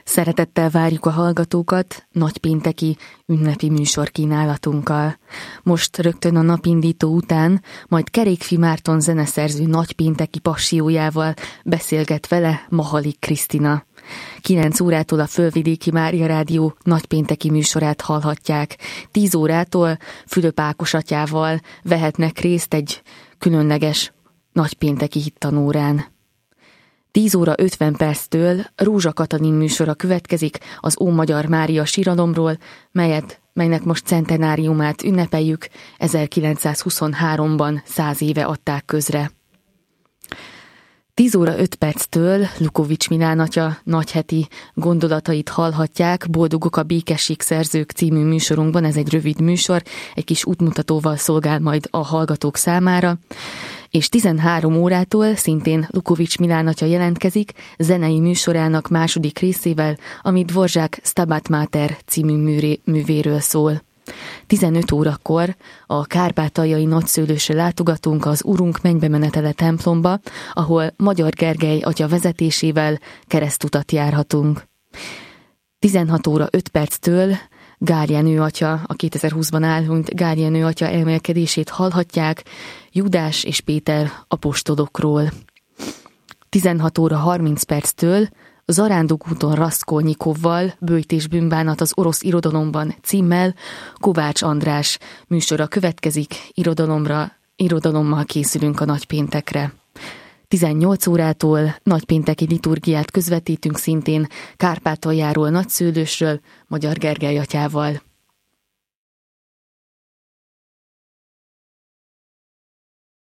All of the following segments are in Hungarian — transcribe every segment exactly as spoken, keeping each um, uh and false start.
Szeretettel várjuk a hallgatókat nagypénteki ünnepi műsorkínálatunkkal. Most rögtön a napindító után, majd Kerékfi Márton zeneszerző nagypénteki passiójával beszélget vele Mahalik Krisztina. kilenc órától a Fölvidéki Mária Rádió nagypénteki műsorát hallhatják. tíz órától Fülöp Ákos atyával vehetnek részt egy különleges nagypénteki hittanórán. tíz óra ötven perctől Rózsa Katalin műsora következik az Ómagyar Mária síralomról, melyet, melynek most centenáriumát ünnepeljük, ezerkilencszázhuszonháromban száz éve adták közre. tíz óra öt perctől Lukovics Milán atya nagyheti gondolatait hallhatják, Boldogok a békesség szerzők című műsorunkban, ez egy rövid műsor, egy kis útmutatóval szolgál majd a hallgatók számára. És tizenhárom órától szintén Lukovics Milán atya jelentkezik zenei műsorának második részével, ami Dvorzsák Stabat Mater című műré, művéről szól. tizenöt órakor a kárpátaljai nagyszőlősre látogatunk az Urunk Mennybemenetele templomba, ahol Magyar Gergely atya vezetésével keresztutat járhatunk. tizenhat óra öt perctől Gál Jenő atya, a kétezer-húszban elhunyt Gál Jenő atya elmélkedését hallhatják Júdás és Péter apostolokról. tizenhat óra harminc perctől Zarándok úton Raskolnyikovval, Böjt és bűnbánat az orosz irodalomban címmel Kovács András műsora következik, irodalomra, irodalommal készülünk a nagypéntekre. tizennyolc órától nagypénteki liturgiát közvetítünk szintén Kárpátaljáról, Nagyszőlősről, Magyar Gergely atyával.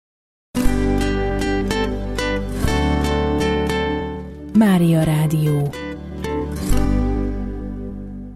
Mária Rádió.